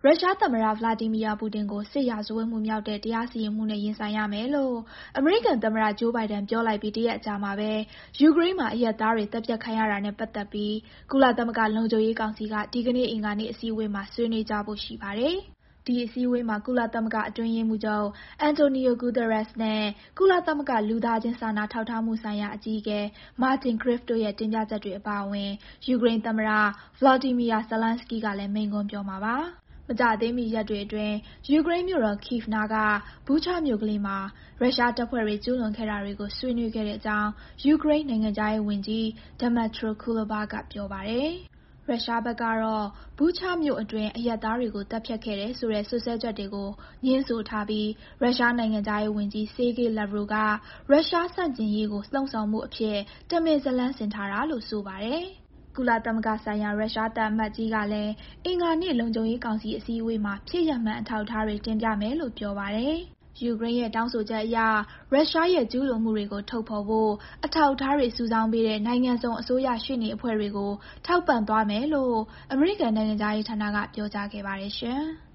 ရုရှားသမ္မတ ဗလာဒီမီယာ ပူတင်ကို စစ်ရာဇဝတ်မှုမြောက်တဲ့တရားစီရင်မှုနဲ့ရင်ဆိုင်ရမယ်လို့အမေရိကန်သမ္မတ ဂျိုးဘိုင်ဒန်ပြောလိုက်ပြီးတရက်အကြာမှာပဲယူကရိန်းမှာအရပ်သားတွေသတ်ဖြတ်ခံရတာနဲ့ပတ်သက်ပြီးကုလသမဂ္ဂလုံခြုံရေးကောင်စီကဒီကနေ့အင်္ဂါနေ့အစည်းအဝေးမှာဆွေးနွေးကြဖို့ရှိပါတယ်။ဒီအစည်းအဝေးမှာကုလသမဂ္ဂအတွင်းရေးမှူးချုပ်အန်တိုနီယို ဂူသရက်စ်နဲ့ကုလသမဂ္ဂလူသားချင်းစာနာထောက်ထားမှုဆိုင်ရာအကြီးအကဲမာတင် ဂရစ်ဖ်တို့ရဲ့တင်ပြချက်တွေအပါအဝင်ယူကရိန်းသမ္မတ ဗလော်ဒီမီယာ ဇလန်းစကီးကလည်းမိန့်ခွန်းပြောမှာပါ။မကြာသေးမီရက်တွေအတွင်းယူကရိန်းမြို့တော် Kyiv နားက Bucha မြို့ကလေးမှာရုရှားတပ်ဖွဲ့တွေကျူးလွန်ခဲ့တာတွေကိုဆွေးနွေးခဲ့တဲ့အကြောင်းယူကရိန်းနိုင်ငံခြားရေးဝန်ကြီး Dmytro Kuleba ကပြောပါတယ်။ရုရှားဘက်ကတော့ Bucha မြို့အတွင်းအရပ်သားတွေကိုသတ်ဖြတ်ခဲ့တယ်ဆိုတဲ့စွပ်စွဲချက်တွေကိုငြင်းဆိုထားပြီးရုရှားနိုင်ငံခြားရေးဝန်ကြီး Sergei Lavrov ကရုရှားဆန့်ကျင်ရေးကိုလှုံ့ဆော်မှုအဖြစ်တမင်ဇာတ်လမ်းဆင်ထားတာလို့ဆိုပါတယ်။ကုလသမဂ္ဂဆိုင်ရာရုရှားသံအမတ်ကြီးကလည်းအင်္ဂါနေ့လုံခြုံရေးကောင်စီအစည်းအဝေးမှာဖြစ်ရပ်မှန်အထောက်အထားတွေတင်ပြမယ်လို့ပြောပါတယ်။ယူကရိန်းရဲ့တောင်းဆိုချက်အရရုရှားရဲ့ကျူးလွန်မှုတွေကိုထုတ်ဖော်ဖို့အထောက်အထားတွေစုဆောင်းပေးတဲ့နိုင်ငံစုံအစိုးရရှေ့နေအဖွဲ့တွေကိုထောက်ပံ့သွားမယ်လို့အမေရိကန်နိုင်ငံခြားရေးဌာနကပြောကြားခဲ့ပါတယ်ရှင်။